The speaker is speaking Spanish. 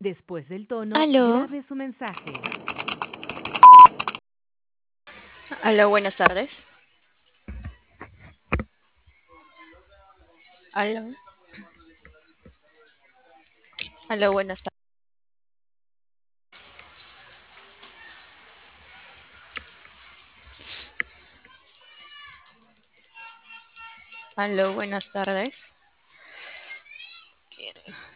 Después del tono, Aló, grabe su mensaje. aló, buenas tardes. Aló, aló, buenas tardes. Aló, buenas tardes.